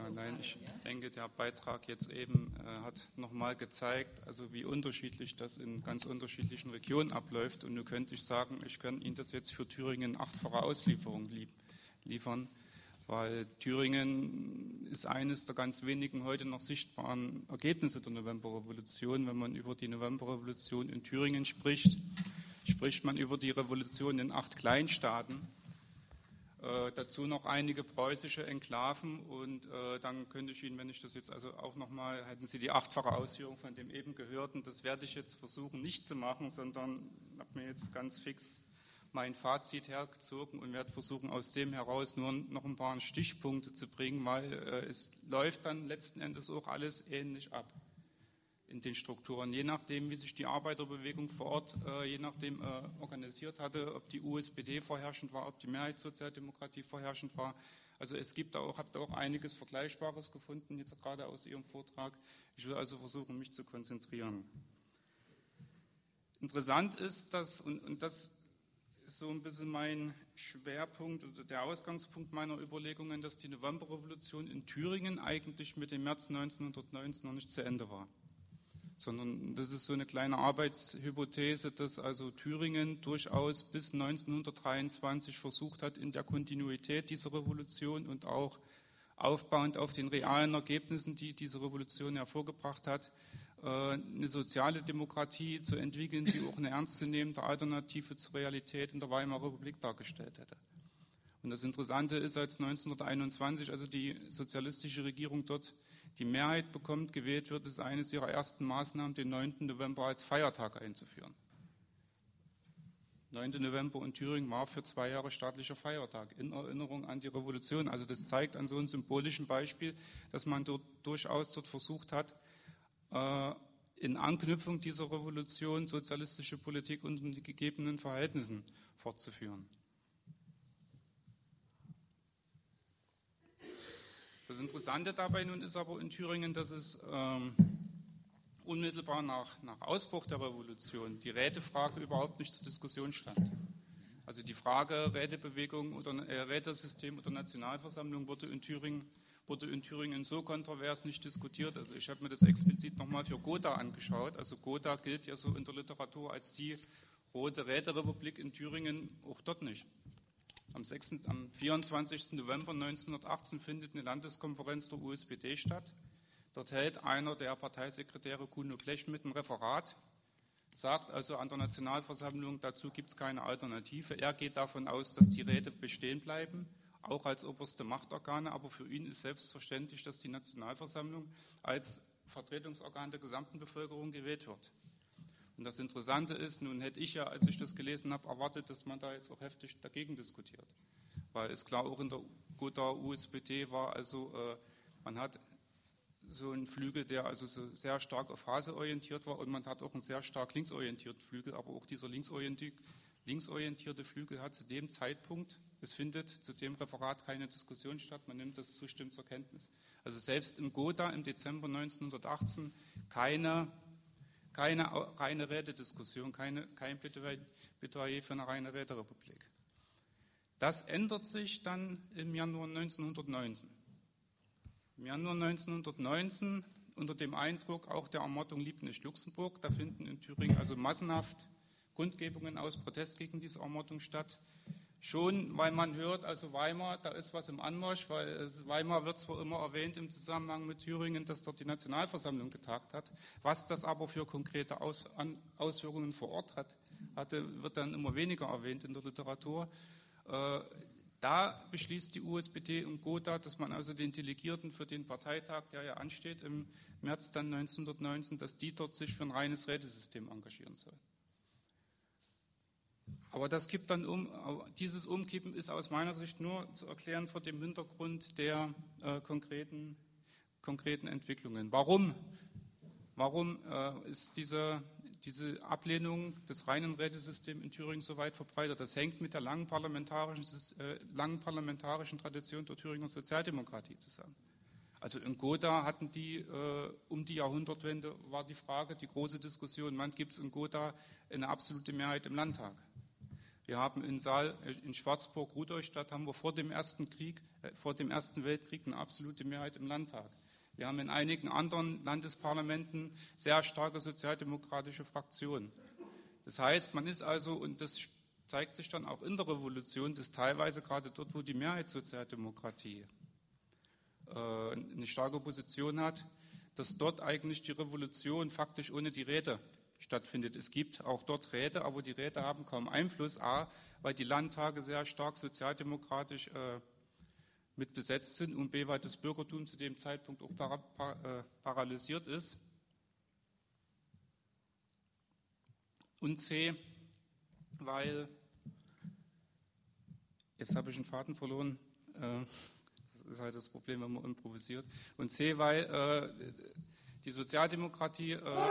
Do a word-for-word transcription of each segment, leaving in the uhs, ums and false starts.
Ja, nein, ich denke, der Beitrag jetzt eben äh, hat nochmal gezeigt, also wie unterschiedlich das in ganz unterschiedlichen Regionen abläuft. Und nun könnte ich sagen, ich kann Ihnen das jetzt für Thüringen achtfache Auslieferung lieb, liefern, weil Thüringen ist eines der ganz wenigen heute noch sichtbaren Ergebnisse der Novemberrevolution. Wenn man über die Novemberrevolution in Thüringen spricht, spricht man über die Revolution in acht Kleinstaaten. Äh, dazu noch einige preußische Enklaven und äh, dann könnte ich Ihnen, wenn ich das jetzt also auch nochmal, hätten Sie die achtfache Ausführung von dem eben Gehörten, das werde ich jetzt versuchen nicht zu machen, sondern habe mir jetzt ganz fix mein Fazit hergezogen und werde versuchen, aus dem heraus nur noch ein paar Stichpunkte zu bringen, weil äh, es läuft dann letzten Endes auch alles ähnlich ab in den Strukturen, je nachdem, wie sich die Arbeiterbewegung vor Ort, äh, je nachdem äh, organisiert hatte, ob die U S P D vorherrschend war, ob die Mehrheitssozialdemokratie vorherrschend war. Also es gibt auch, habt auch einiges Vergleichbares gefunden, jetzt gerade aus Ihrem Vortrag. Ich will also versuchen, mich zu konzentrieren. Interessant ist, dass, und, und das ist so ein bisschen mein Schwerpunkt, also der Ausgangspunkt meiner Überlegungen, dass die Novemberrevolution in Thüringen eigentlich mit dem März neunzehnhundertneunzehn noch nicht zu Ende war. Sondern das ist so eine kleine Arbeitshypothese, dass also Thüringen durchaus bis neunzehnhundertdreiundzwanzig versucht hat, in der Kontinuität dieser Revolution und auch aufbauend auf den realen Ergebnissen, die diese Revolution hervorgebracht hat, eine soziale Demokratie zu entwickeln, die auch eine ernstzunehmende Alternative zur Realität in der Weimarer Republik dargestellt hätte. Und das Interessante ist, als neunzehnhunderteinundzwanzig, also die sozialistische Regierung dort die Mehrheit bekommt, gewählt wird, ist eines ihrer ersten Maßnahmen, den neunten November als Feiertag einzuführen. neunter November in Thüringen war für zwei Jahre staatlicher Feiertag in Erinnerung an die Revolution. Also das zeigt an so einem symbolischen Beispiel, dass man dort durchaus dort versucht hat, in Anknüpfung dieser Revolution sozialistische Politik unter den gegebenen Verhältnissen fortzuführen. Das Interessante dabei nun ist aber in Thüringen, dass es ähm, unmittelbar nach, nach Ausbruch der Revolution die Rätefrage überhaupt nicht zur Diskussion stand. Also die Frage Rätebewegung oder äh, Rätesystem oder Nationalversammlung wurde in Thüringen wurde in Thüringen so kontrovers nicht diskutiert. Also ich habe mir das explizit nochmal für Gotha angeschaut. Also Gotha gilt ja so in der Literatur als die Rote Räterepublik, in Thüringen auch dort nicht. Am, sechsten, am vierundzwanzigsten November neunzehnhundertachtzehn findet eine Landeskonferenz der U S P D statt. Dort hält einer der Parteisekretäre, Kuno Blech, mit einem Referat, sagt also an der Nationalversammlung, dazu gibt es keine Alternative. Er geht davon aus, dass die Räte bestehen bleiben, auch als oberste Machtorgane, aber für ihn ist selbstverständlich, dass die Nationalversammlung als Vertretungsorgan der gesamten Bevölkerung gewählt wird. Und das Interessante ist, nun hätte ich ja, als ich das gelesen habe, erwartet, dass man da jetzt auch heftig dagegen diskutiert. Weil es klar auch in der Gotha U S P D war, also äh, man hat so einen Flügel, der also so sehr stark auf Hase orientiert war und man hat auch einen sehr stark linksorientierten Flügel, aber auch dieser linksorientierte, linksorientierte Flügel hat zu dem Zeitpunkt, es findet zu dem Referat keine Diskussion statt, man nimmt das zustimmend zur Kenntnis. Also selbst im Gotha im Dezember neunzehnhundertachtzehn keine Keine reine Rätediskussion, keine, kein Plädoyer für eine reine Räterepublik. Das ändert sich dann im Januar neunzehnhundertneunzehn. Im Januar neunzehnhundertneunzehn, unter dem Eindruck auch der Ermordung Liebknecht-Luxemburg, da finden in Thüringen also massenhaft Kundgebungen aus Protest gegen diese Ermordung statt. Schon, weil man hört, also Weimar, da ist was im Anmarsch, weil Weimar wird zwar immer erwähnt im Zusammenhang mit Thüringen, dass dort die Nationalversammlung getagt hat. Was das aber für konkrete Aus, an, Auswirkungen vor Ort hat, hatte, wird dann immer weniger erwähnt in der Literatur. Äh, da beschließt die U S P D in Gotha, dass man also den Delegierten für den Parteitag, der ja ansteht, im März dann neunzehnhundertneunzehn, dass die dort sich für ein reines Rätesystem engagieren sollen. Aber das kippt dann um. Dieses Umkippen ist aus meiner Sicht nur zu erklären vor dem Hintergrund der äh, konkreten, konkreten Entwicklungen. Warum? Warum äh, ist diese, diese Ablehnung des reinen Rätesystems in Thüringen so weit verbreitet? Das hängt mit der langen parlamentarischen, äh, langen parlamentarischen Tradition der Thüringer Sozialdemokratie zusammen. Also in Gotha hatten die, äh, um die Jahrhundertwende war die Frage, die große Diskussion, wann gibt es in Gotha eine absolute Mehrheit im Landtag? Wir haben in Saal, in Schwarzburg-Rudolstadt haben wir vor dem Ersten Krieg, äh, vor dem Ersten Weltkrieg eine absolute Mehrheit im Landtag. Wir haben in einigen anderen Landesparlamenten sehr starke sozialdemokratische Fraktionen. Das heißt, man ist also, und das zeigt sich dann auch in der Revolution, dass teilweise gerade dort, wo die Mehrheitssozialdemokratie äh, eine starke Position hat, dass dort eigentlich die Revolution faktisch ohne die Räte stattfindet. Es gibt auch dort Räte, aber die Räte haben kaum Einfluss, a, weil die Landtage sehr stark sozialdemokratisch äh, mit besetzt sind und b, weil das Bürgertum zu dem Zeitpunkt auch para, para, äh, paralysiert ist. Und c, weil, jetzt habe ich einen Faden verloren, äh, das ist halt das Problem, wenn man improvisiert, und c, weil äh, die Sozialdemokratie äh,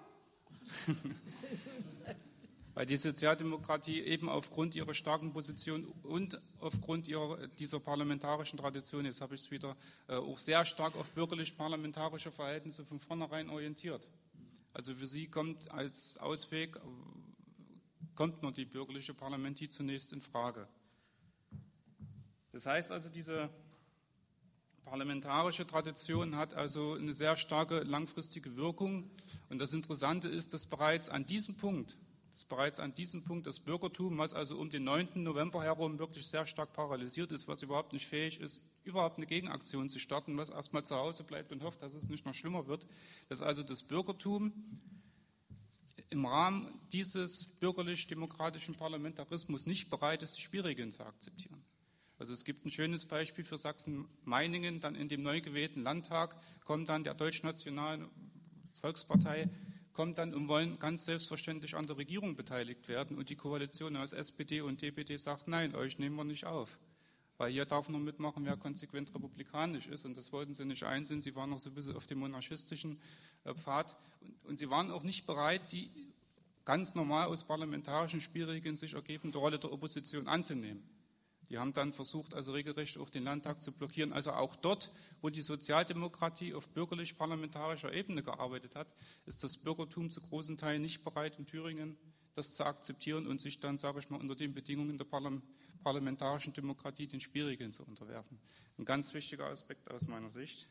weil die Sozialdemokratie eben aufgrund ihrer starken Position und aufgrund ihrer, dieser parlamentarischen Tradition, jetzt habe ich es wieder, äh, auch sehr stark auf bürgerlich-parlamentarische Verhältnisse von vornherein orientiert. Also für sie kommt als Ausweg, kommt nur die bürgerliche Parlamentie zunächst in Frage. Das heißt also, diese parlamentarische Tradition hat also eine sehr starke langfristige Wirkung. Und das Interessante ist, dass bereits an diesem Punkt, dass bereits an diesem Punkt das Bürgertum, was also um den neunten November herum wirklich sehr stark paralysiert ist, was überhaupt nicht fähig ist, überhaupt eine Gegenaktion zu starten, was erstmal zu Hause bleibt und hofft, dass es nicht noch schlimmer wird, dass also das Bürgertum im Rahmen dieses bürgerlich-demokratischen Parlamentarismus nicht bereit ist, die Spielregeln zu akzeptieren. Also es gibt ein schönes Beispiel für Sachsen-Meiningen, dann in dem neu gewählten Landtag kommt dann der Deutschnationalen Volkspartei, kommt dann und wollen ganz selbstverständlich an der Regierung beteiligt werden und die Koalition aus S P D und D P D sagt, nein, euch nehmen wir nicht auf, weil hier darf nur mitmachen, wer konsequent republikanisch ist und das wollten sie nicht einsehen, sie waren noch so ein bisschen auf dem monarchistischen Pfad und, und sie waren auch nicht bereit, die ganz normal aus parlamentarischen Spielregeln sich ergebende Rolle der Opposition anzunehmen. Die haben dann versucht, also regelrecht auch den Landtag zu blockieren. Also auch dort, wo die Sozialdemokratie auf bürgerlich-parlamentarischer Ebene gearbeitet hat, ist das Bürgertum zu großen Teilen nicht bereit, in Thüringen das zu akzeptieren und sich dann, sage ich mal, unter den Bedingungen der parlamentarischen Demokratie den Spielregeln zu unterwerfen. Ein ganz wichtiger Aspekt aus meiner Sicht.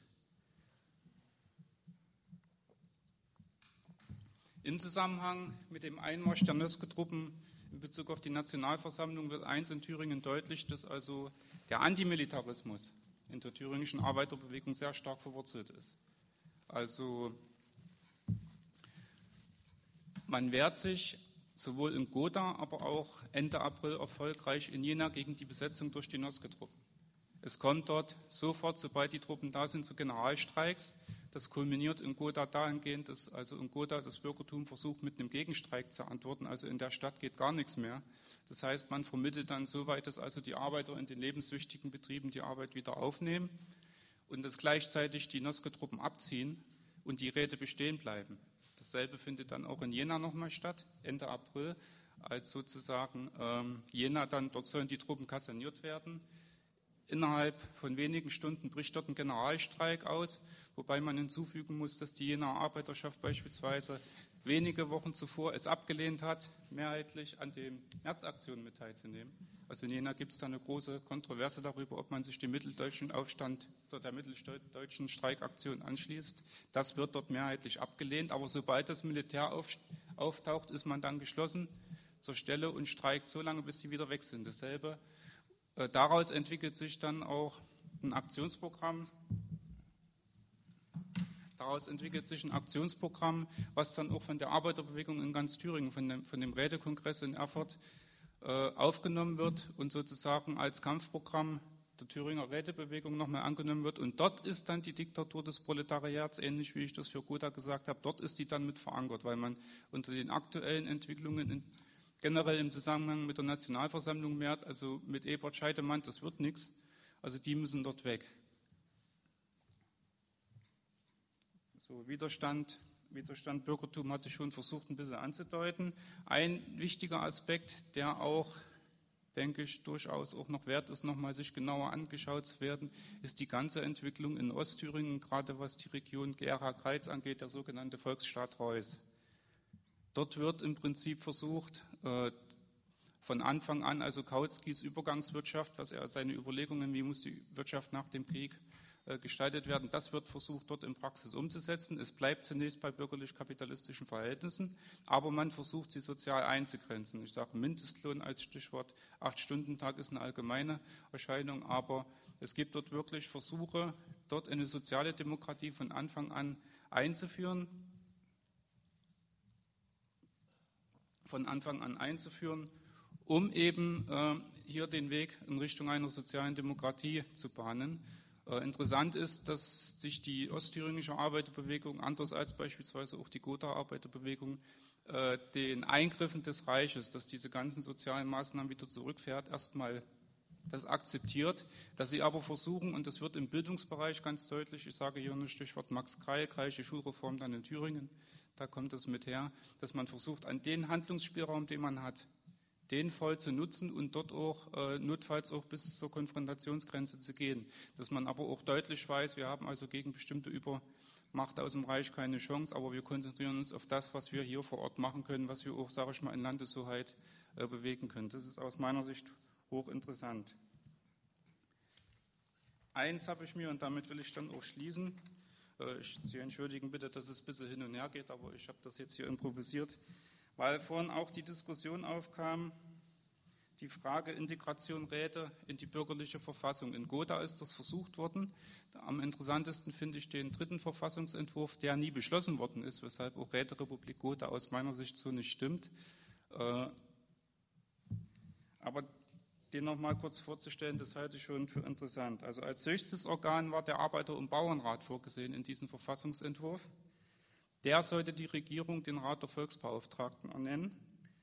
Im Zusammenhang mit dem Einmarsch der Nöske-Truppen in Bezug auf die Nationalversammlung wird eins in Thüringen deutlich, dass also der Antimilitarismus in der thüringischen Arbeiterbewegung sehr stark verwurzelt ist. Also man wehrt sich sowohl in Gotha, aber auch Ende April erfolgreich in Jena gegen die Besetzung durch die Nöske-Truppen. Es kommt dort sofort, sobald die Truppen da sind, zu Generalstreiks. Das kulminiert in Gotha dahingehend, dass also in Gotha das Bürgertum versucht, mit einem Gegenstreik zu antworten. Also in der Stadt geht gar nichts mehr. Das heißt, man vermittelt dann so weit, dass also die Arbeiter in den lebenswichtigen Betrieben die Arbeit wieder aufnehmen und dass gleichzeitig die Nöske-Truppen abziehen und die Räte bestehen bleiben. Dasselbe findet dann auch in Jena nochmal statt, Ende April, als sozusagen ähm, Jena dann, dort sollen die Truppen kaserniert werden. Innerhalb von wenigen Stunden bricht dort ein Generalstreik aus, wobei man hinzufügen muss, dass die Jenaer Arbeiterschaft beispielsweise wenige Wochen zuvor es abgelehnt hat, mehrheitlich an den Märzaktionen mit teilzunehmen. Also in Jena gibt es da eine große Kontroverse darüber, ob man sich dem mitteldeutschen Aufstand oder der mitteldeutschen Streikaktion anschließt. Das wird dort mehrheitlich abgelehnt, aber sobald das Militär auftaucht, ist man dann geschlossen zur Stelle und streikt so lange, bis sie wieder weg sind. Dasselbe. Daraus entwickelt sich dann auch ein Aktionsprogramm. Daraus entwickelt sich ein Aktionsprogramm, was dann auch von der Arbeiterbewegung in ganz Thüringen, von dem, von dem Rätekongress in Erfurt äh, aufgenommen wird und sozusagen als Kampfprogramm der Thüringer Rätebewegung nochmal angenommen wird. Und dort ist dann die Diktatur des Proletariats, ähnlich wie ich das für Gotha gesagt habe, dort ist die dann mit verankert, weil man unter den aktuellen Entwicklungen in generell im Zusammenhang mit der Nationalversammlung merkt, also mit Ebert Scheidemann, das wird nichts, also die müssen dort weg. So, Widerstand, Widerstand, Bürgertum hatte ich schon versucht ein bisschen anzudeuten. Ein wichtiger Aspekt, der auch, denke ich, durchaus auch noch wert ist, nochmal sich genauer angeschaut zu werden, ist die ganze Entwicklung in Ostthüringen, gerade was die Region Gera-Kreuz angeht, der sogenannte Volksstaat Reuß. Dort wird im Prinzip versucht, von Anfang an, also Kautskys Übergangswirtschaft, was er seine Überlegungen, wie muss die Wirtschaft nach dem Krieg äh, gestaltet werden, das wird versucht, dort in Praxis umzusetzen. Es bleibt zunächst bei bürgerlich-kapitalistischen Verhältnissen, aber man versucht, sie sozial einzugrenzen. Ich sage Mindestlohn als Stichwort, Acht-Stunden-Tag ist eine allgemeine Erscheinung, aber es gibt dort wirklich Versuche, dort eine soziale Demokratie von Anfang an einzuführen, von Anfang an einzuführen, um eben äh, hier den Weg in Richtung einer sozialen Demokratie zu bahnen. Äh, interessant ist, dass sich die ostthüringische Arbeiterbewegung, anders als beispielsweise auch die Gotha-Arbeiterbewegung, äh, den Eingriffen des Reiches, dass diese ganzen sozialen Maßnahmen wieder zurückfährt, erstmal das akzeptiert, dass sie aber versuchen, und das wird im Bildungsbereich ganz deutlich, ich sage hier nur Stichwort Max Kreil, Kreische Schulreform dann in Thüringen, da kommt das mit her, dass man versucht, an den Handlungsspielraum, den man hat, den voll zu nutzen und dort auch äh, notfalls auch bis zur Konfrontationsgrenze zu gehen. Dass man aber auch deutlich weiß, wir haben also gegen bestimmte Übermacht aus dem Reich keine Chance, aber wir konzentrieren uns auf das, was wir hier vor Ort machen können, was wir auch, sage ich mal, in Landeshoheit äh, bewegen können. Das ist aus meiner Sicht hochinteressant. Eins habe ich mir, und damit will ich dann auch schließen, Ich, Sie entschuldigen bitte, dass es ein bisschen hin und her geht, aber ich habe das jetzt hier improvisiert, weil vorhin auch die Diskussion aufkam, die Frage Integration Räte in die bürgerliche Verfassung. In Gotha ist das versucht worden. Am interessantesten finde ich den dritten Verfassungsentwurf, der nie beschlossen worden ist, weshalb auch Räterepublik Gotha aus meiner Sicht so nicht stimmt. Aber den noch mal kurz vorzustellen, das halte ich schon für interessant. Also als höchstes Organ war der Arbeiter- und Bauernrat vorgesehen in diesem Verfassungsentwurf. Der sollte die Regierung den Rat der Volksbeauftragten ernennen.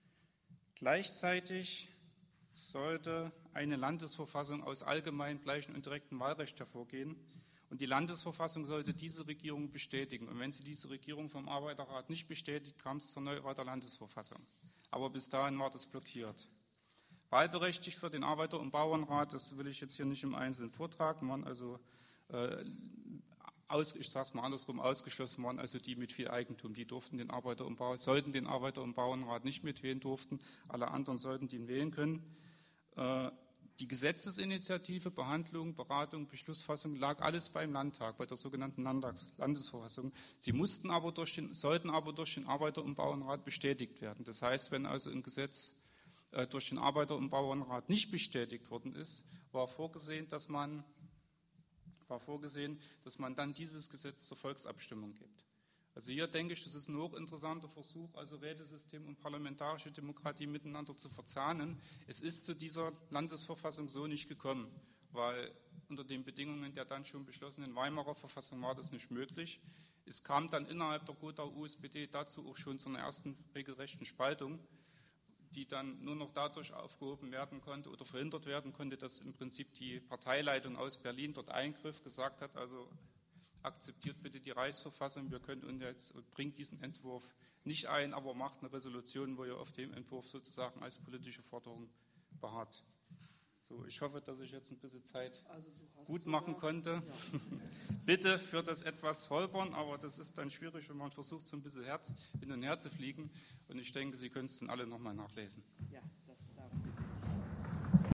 Gleichzeitig sollte eine Landesverfassung aus allgemeinem, gleichen und direktem Wahlrecht hervorgehen. Und die Landesverfassung sollte diese Regierung bestätigen. Und wenn sie diese Regierung vom Arbeiterrat nicht bestätigt, kam es zur Neuwahl der Landesverfassung. Aber bis dahin war das blockiert. Wahlberechtigt für den Arbeiter- und Bauernrat, das will ich jetzt hier nicht im Einzelnen vortragen, waren also, äh, aus, ich sage es mal andersrum, ausgeschlossen waren also die mit viel Eigentum. Die durften den Arbeiter- und Bauern, sollten den Arbeiter- und Bauernrat nicht mitwählen durften, alle anderen sollten den wählen können. Äh, die Gesetzesinitiative, Behandlung, Beratung, Beschlussfassung lag alles beim Landtag, bei der sogenannten Landes- Landesverfassung. Sie mussten aber durch den, sollten aber durch den Arbeiter- und Bauernrat bestätigt werden. Das heißt, wenn also ein Gesetz durch den Arbeiter- und Bauernrat nicht bestätigt worden ist, war vorgesehen, dass man, war vorgesehen, dass man dann dieses Gesetz zur Volksabstimmung gibt. Also hier denke ich, das ist ein hochinteressanter Versuch, also Rätesystem und parlamentarische Demokratie miteinander zu verzahnen. Es ist zu dieser Landesverfassung so nicht gekommen, weil unter den Bedingungen der dann schon beschlossenen Weimarer Verfassung war das nicht möglich. Es kam dann innerhalb der Gotha-U S P D dazu auch schon zu einer ersten regelrechten Spaltung, die dann nur noch dadurch aufgehoben werden konnte oder verhindert werden konnte, dass im Prinzip die Parteileitung aus Berlin dort eingriff, gesagt hat, also akzeptiert bitte die Reichsverfassung, wir können uns jetzt, bringt diesen Entwurf nicht ein, aber macht eine Resolution, wo ihr auf dem Entwurf sozusagen als politische Forderung beharrt. So, ich hoffe, dass ich jetzt ein bisschen Zeit also gut machen sogar, konnte. Ja. Bitte für das etwas holpern, aber das ist dann schwierig, wenn man versucht, so ein bisschen Herz, hin und her zu fliegen. Und ich denke, Sie können es dann alle nochmal nachlesen. Ja.